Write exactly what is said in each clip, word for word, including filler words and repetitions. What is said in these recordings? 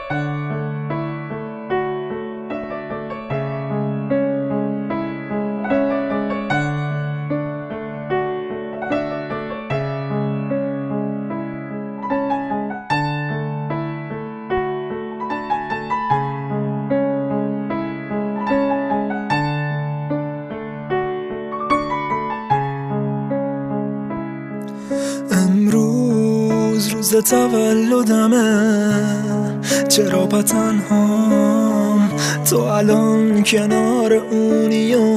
امروز روز تولدمه، چرا پا تنهام؟ تو الان کنار اونی و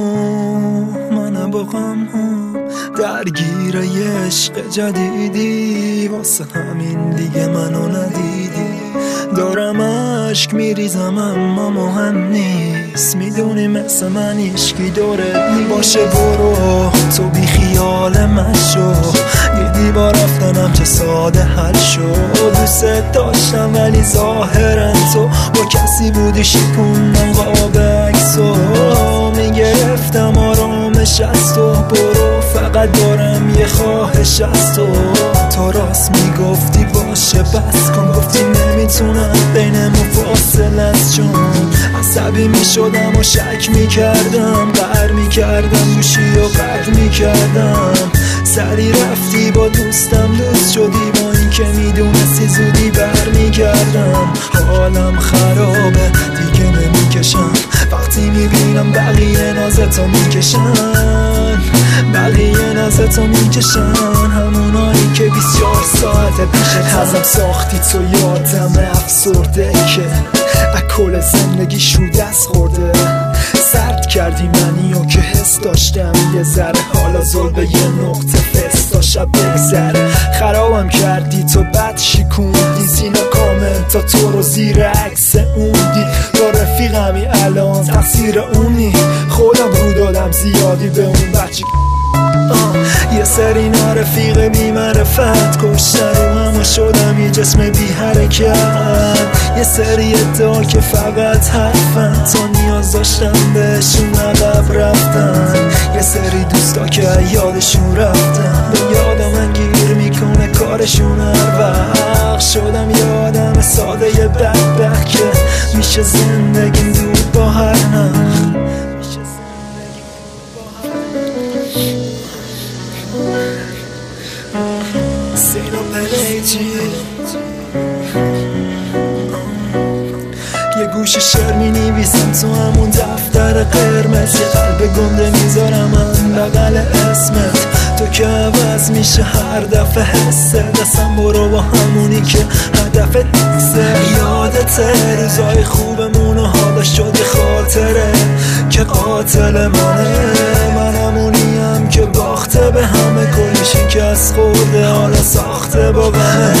من با غم هم درگیر یه عشق جدیدی، واسه همین دیگه منو ندیدی. دارم عشق میریزم اما مهم نیست، میدونی مثل من هیچکی دورت نی باشه. برو تو بی خیال من شو، دیدی با رفتنم چه ساده حل شد. دوست داشتم ولی ظاهرا تو با کسی بودی شکوندم قاب عکسو، میگرفتم آرامش از تو. برو فقط دارم یه خواهش از تو، تو راست میگفتی باشه بس کن، گفتی نمیتونم بینمون فاصله است، چون عصبی میشدم و شک میکردم، قهر میکردم گوشی و قطع میکردم. سری رفتی با دوستم دوست شدی، با این که میدونستی زودی بر میگردم. حالم خرابه دیگه نمیکشم وقتی میبینم بقیه نازتو میکشن، بقیه نازتو میکشن، همونایی که بیست و چهار ساعت پیشت ازم ساختی تو. یادم افسرده که اکل زندگی شو دست خورده، سرد کردی منی و که حس داشتم یه ذره، حالا زل به یه نقطه فستا شب بگذره. خرابم کردی تو بد شکوندی، زینا کامنتا تو رو زیر عکس اون دید. تو رفیقمی الان تقصیر اونی، خودم رو دادم زیادی به اون بچه. یه سری نارفیق بی معرفت کشتن رو همه شدم یه جسم بی حرکت. یه سری ادعا که فقط حرفن، تا نیاز داشتم بهشون عقب رفتن. یه سری دوستا که یادشون رفتن، به یادم من گیر میکنه کارشون هر وقت. شدم یادم ساده یه بدبخت که میشه زندگیم دور با هر نخ. سینا پلیجی یه گوش شعر می نویسم تو همون دفتر قرمز، یه قلب گنده میذارم من بغل اسمت. تو که عوض میشه هر دفعه حسه، دستم برو با همونی که هدفت نیسته. یادته روزای خوبمون و حالا شدی خاطره که قاتل منه. من همونیم که باخته به همه، کلی شکست خورده حالا ساخته با غمه.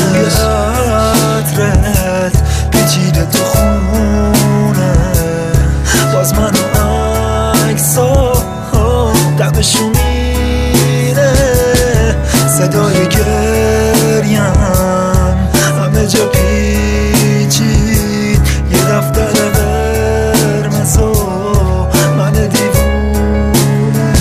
عطرت پیچیده تو خونه، باز من و عکسا دقشو میره. صدای گریم همه جا پیچید، یه دفتر قرمز و من دیوونه.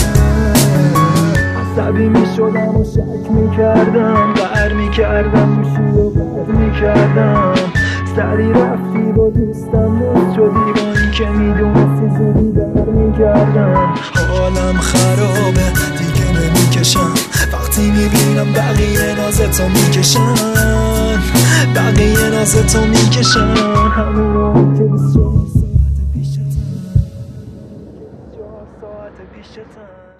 عصبی میشدم و شک میکردم، قهر میکردم گوشی و قطع میکردم. سری رفتی با دوستم دوست شدی، با این که میدونستی زودی در میکردم. حالم خرابه دیگه نمیکشم وقتی میبینم بقیه نازتو میکشن، بقیه نازتو میکشن، همون که بیست و چهار ساعت پیشتن.